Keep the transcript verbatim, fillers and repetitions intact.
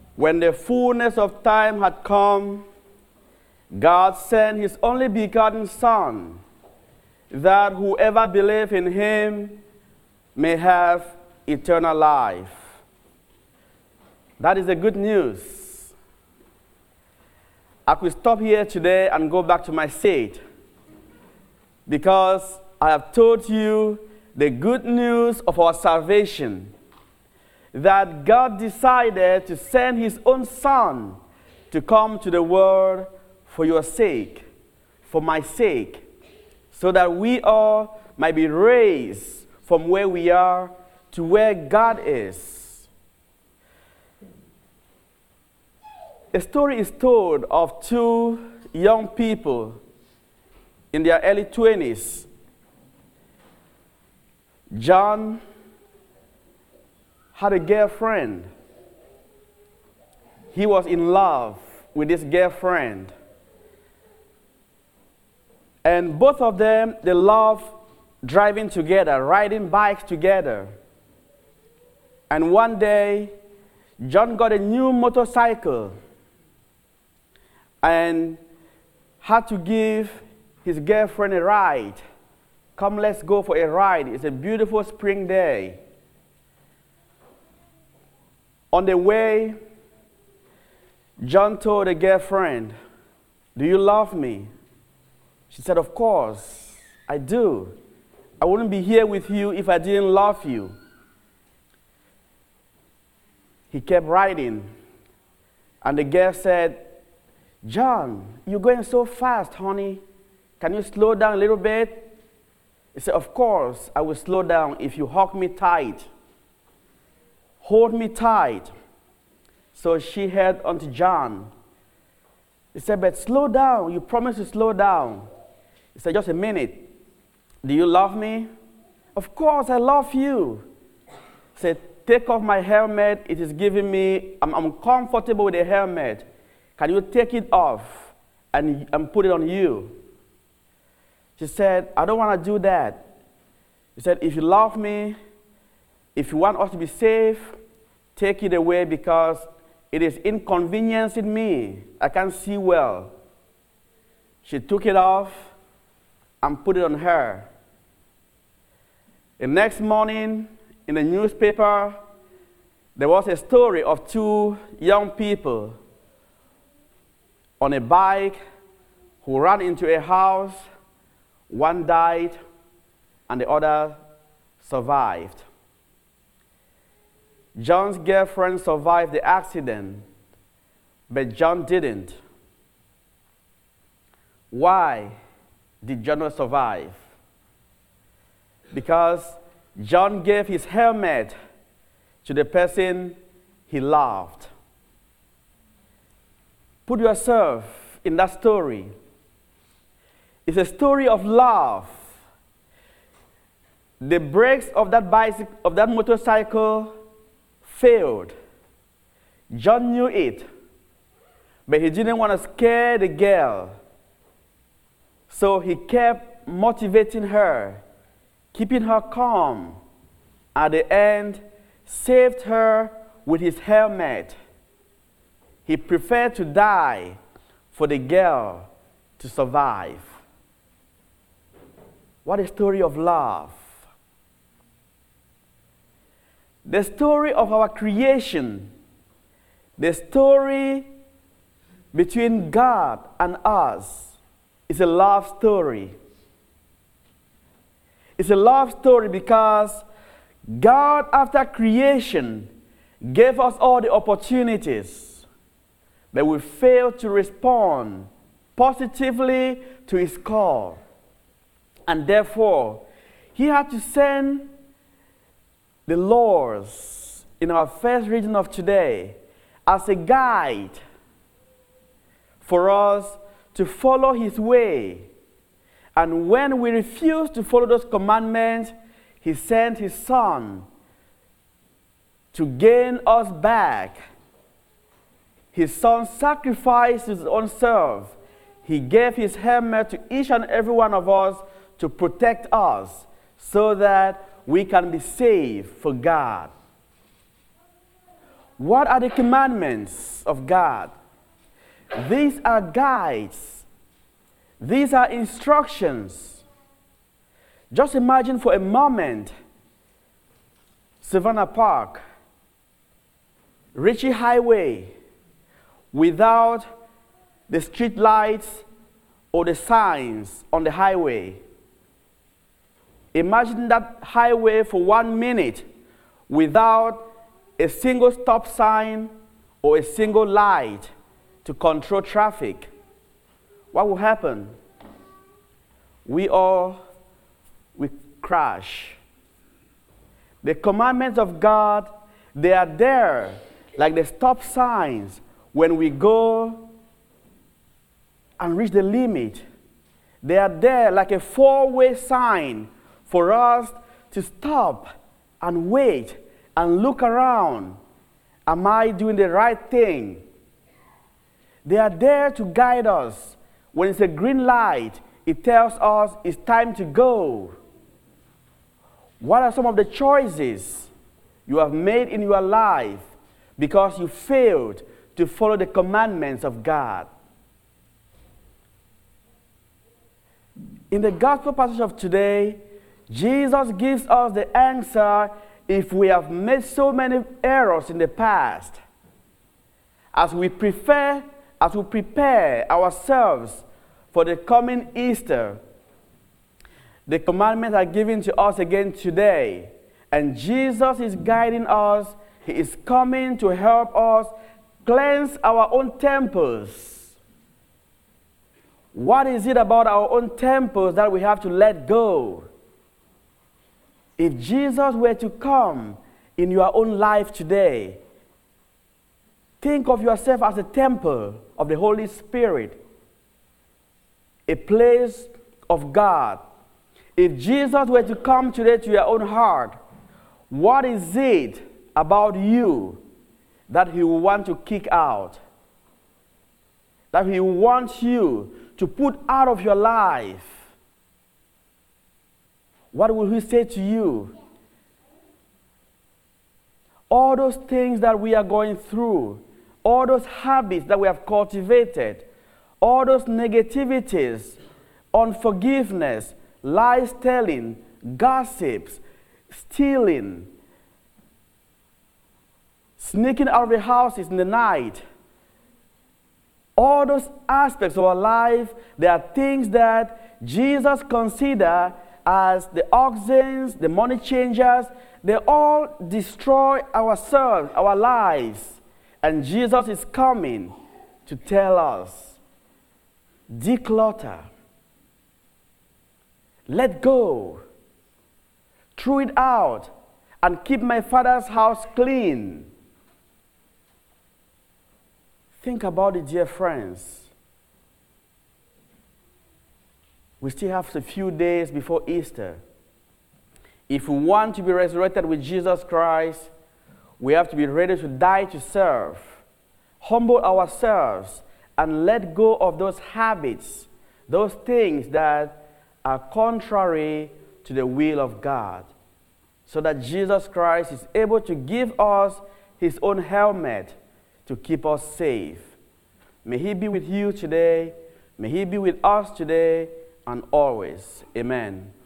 When the fullness of time had come, God sent his only begotten Son, that whoever believes in him may have eternal life. That is the good news. I could stop here today and go back to my seat, because I have told you the good news of our salvation, that God decided to send his own Son to come to the world for your sake, for my sake, so that we all might be raised from where we are to where God is. A story is told of two young people in their early twenties. John had a girlfriend. He was in love with this girlfriend. And both of them, they loved driving together, riding bikes together. And one day, John got a new motorcycle and had to give his girlfriend a ride. Come, let's go for a ride. It's a beautiful spring day. On the way, John told the girlfriend, "Do you love me?" She said, "Of course, I do. I wouldn't be here with you if I didn't love you." He kept riding, and the girl said, "John, you're going so fast, honey. Can you slow down a little bit?" He said, "Of course, I will slow down if you hug me tight. Hold me tight." So she held onto John. He said, "But slow down. You promised to slow down." He said, "Just a minute. Do you love me?" "Of course, I love you." He said, "Take off my helmet. It is giving me, I'm, I'm comfortable with the helmet. Can you take it off and, and put it on you?" She said, "I don't want to do that." He said, "If you love me, if you want us to be safe, take it away, because it is inconveniencing me. I can't see well." She took it off and put it on her. The next morning, in the newspaper, there was a story of two young people on a bike who ran into a house. One died, and the other survived. John's girlfriend survived the accident, but John didn't. Why did John not survive? Because John gave his helmet to the person he loved. Put yourself in that story. It's a story of love. The brakes of that bicycle, of that motorcycle, failed. John knew it, but he didn't want to scare the girl. So he kept motivating her, keeping her calm. At the end, saved her with his helmet. He preferred to die for the girl to survive. What a story of love. The story of our creation, the story between God and us, is a love story. It's a love story because God, after creation, gave us all the opportunities, but we failed to respond positively to his call. And therefore, he had to send the laws in our first reading of today as a guide for us to follow his way. And when we refuse to follow those commandments, he sent his Son to gain us back. His Son sacrificed his own self. He gave his helmet to each and every one of us to protect us so that we can be saved for God. What are the commandments of God? These are guides. These are instructions. Just imagine for a moment Savannah Park, Ritchie Highway, without the street lights or the signs on the highway. Imagine that highway for one minute without a single stop sign or a single light to control traffic. What will happen? We all will crash. The commandments of God, they are there like the stop signs when we go and reach the limit. They are there like a four-way sign for us to stop and wait and look around. Am I doing the right thing? They are there to guide us. When it's a green light, it tells us it's time to go. What are some of the choices you have made in your life because you failed to follow the commandments of God? In the gospel passage of today, Jesus gives us the answer if we have made so many errors in the past. As we prefer, as we prepare ourselves for the coming Easter, the commandments are given to us again today. And Jesus is guiding us. He is coming to help us cleanse our own temples. What is it about our own temples that we have to let go? If Jesus were to come in your own life today, think of yourself as a temple of the Holy Spirit, a place of God. If Jesus were to come today to your own heart, what is it about you that he will want to kick out? That he wants you to put out of your life? What will he say to you? All those things that we are going through, all those habits that we have cultivated, all those negativities, unforgiveness, lies telling, gossips, stealing, sneaking out of the houses in the night, all those aspects of our life, they are things that Jesus considers as the oxens, the money changers. They all destroy ourselves, our lives. And Jesus is coming to tell us, declutter, let go, throw it out, and keep my Father's house clean. Think about it, dear friends. We still have a few days before Easter. If we want to be resurrected with Jesus Christ, we have to be ready to die to serve, humble ourselves, and let go of those habits, those things that are contrary to the will of God, so that Jesus Christ is able to give us his own helmet to keep us safe. May he be with you today. May he be with us today and always. Amen.